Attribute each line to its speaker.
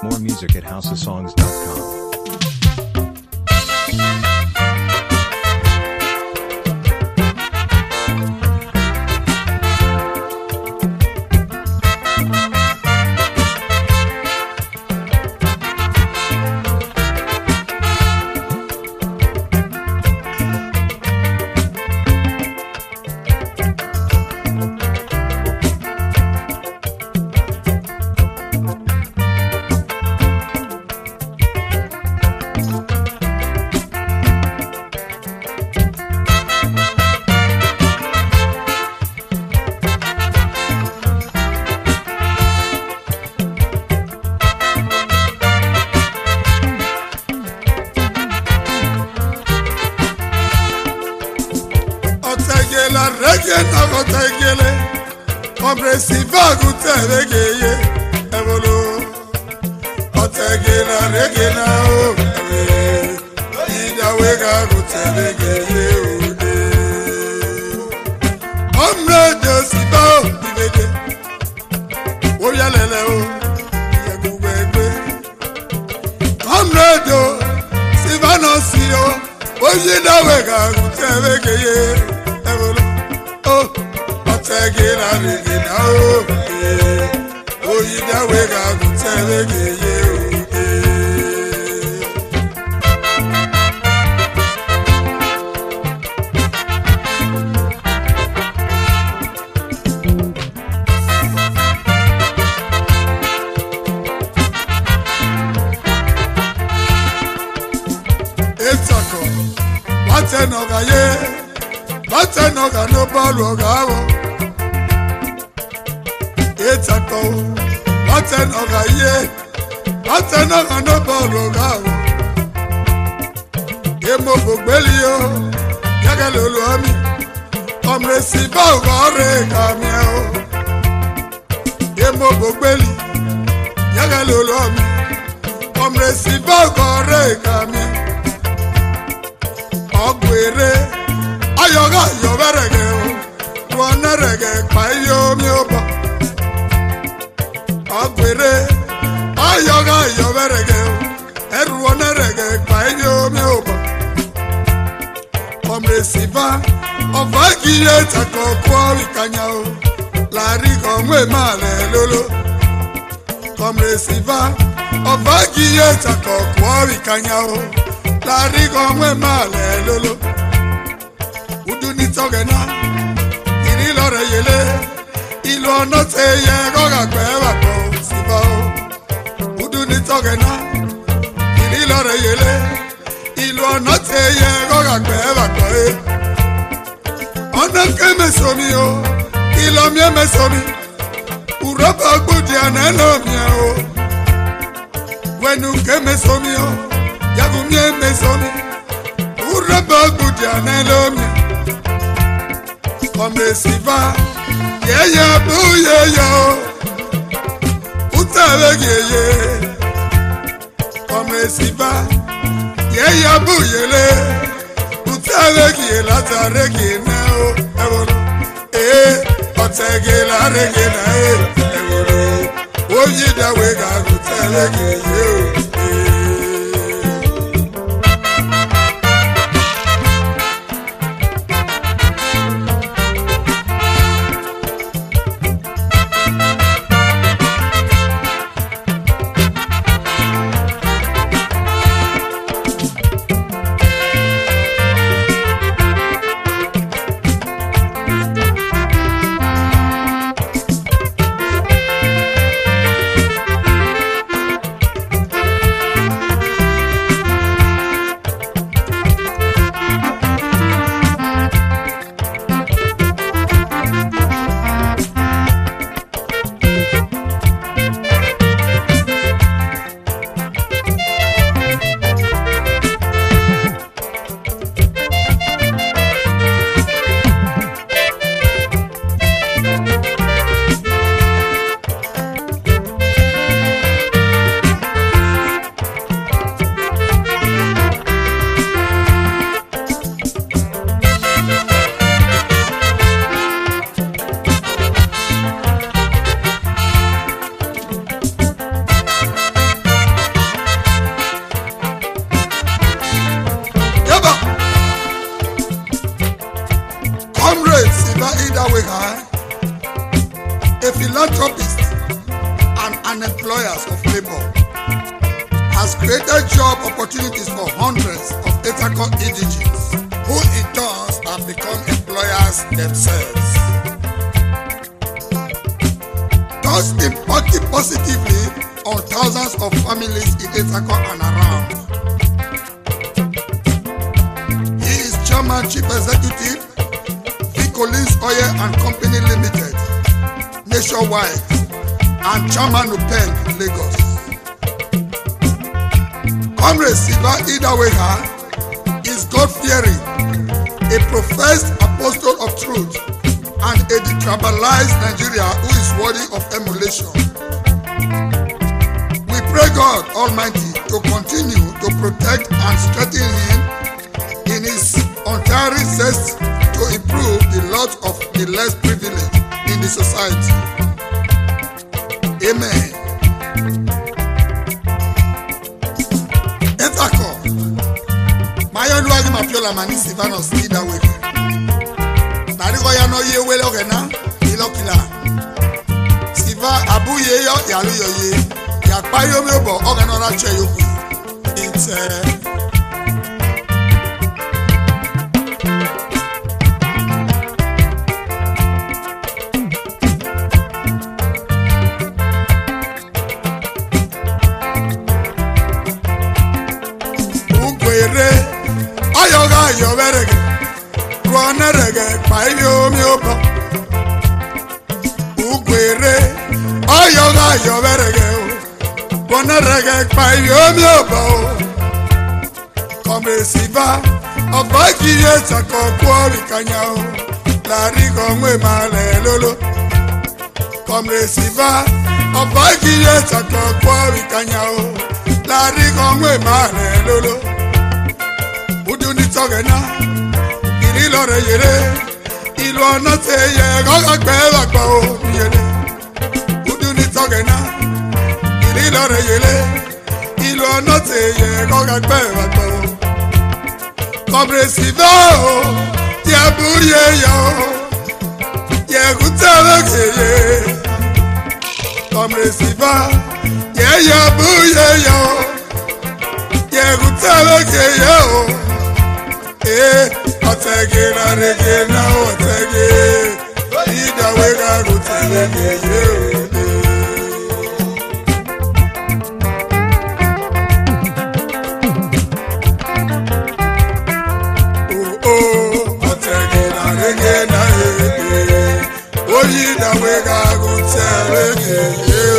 Speaker 1: More music at houseofsongs.com.
Speaker 2: Regena gotegele, compresiva guteregeye, evolo. Gotegela regena o, ida wega guteregeye ude. Omre dosiba o, divege. Oya lele o, yegugbe. Omre do, sivano siyo, oyida wega guteregeye, evolo. Otegela regena o, oyida wega guteregeye ude. Etako, watenoga ye, watenoga no balo gawo. Etako, watenoga ye, watenoga no balo gawo. Emo bogbelio, yagalolo ami, omresiba ugore kamio. Emo bogbeli, yagalolo ami, omresiba ugore kamio. Ogwere, ayoga yoberege o, wonerege payo mioba. Ogwere, ayoga yoberege o, wonerege payo mioba. Omresiva, ovagiye tako kwa wikanya o, larigo mwe male lolo. Omresiva, ovagiye tako kwa wikanya o, larigo mwe male lolo. Udu ni togena, iri lore yele, ilo note ye goga kwewa ko siba o. Udu ni togena, iri lore yele, ilo note ye goga kwewa ko e. Ona keme somi o, ilo mie me somi, uroba gbudi anelo mie o. Wenu keme somi o, yagu mie me somi, uroba gbudi anelo mie. Omresiva, yeye buye yo, utawegeye. Omresiva, yeye buye le, utawegeye latarege na o, evolo. Otegela rege na evolo. Oyida wega utawegeye o. Siva Idawega, a philanthropist and an employer of labor, has created job opportunities for hundreds of Etako indigenes, who in turn have become employers themselves, thus impacting positively on thousands of families in Etako and around. He is Chairman Chief Executive, Collins Oil and Company Limited, nationwide, and Chairman Upeng, Lagos. Comrade Siva Idawega is God-fearing, a professed apostle of truth, and a detribalized Nigeria who is worthy of emulation. We pray God Almighty to continue to protect and strengthen him in his untiring zest to improve the lot of the less privileged in the society. Amen. Etako, Mayon Wagi Mafiola Mani Siva no Sida Weke. Narigo ya no ye wele ogena, ilo kila. Siva abu ye yo yalu yo ye, ya payo myobo ogena rache yoku. It's Ayoga yoverege, ruanerege, payo miopa. Uguere, ayoga yoverege, ruanerege, payo miopa. Come Siva, abaki yetako kwari kanyao, larigo mwe male lolo. Come Siva, abaki yetako kwari kanyao, larigo mwe male lolo. Uduni togena, iri lore yere, ilu ona te ye gaga gbera gba o yere. Uduni togena, iri lore yere, ilu ona te ye gaga gbera gba o. Comrade Siva o, ye buye yo, ye gutere ye. Comrade Siva, ye buye yo, ye gutere ye. Otege na rege na otege, Idawega gutelege ye. Oh, otege na rege na rege, Idawega gutelege ye.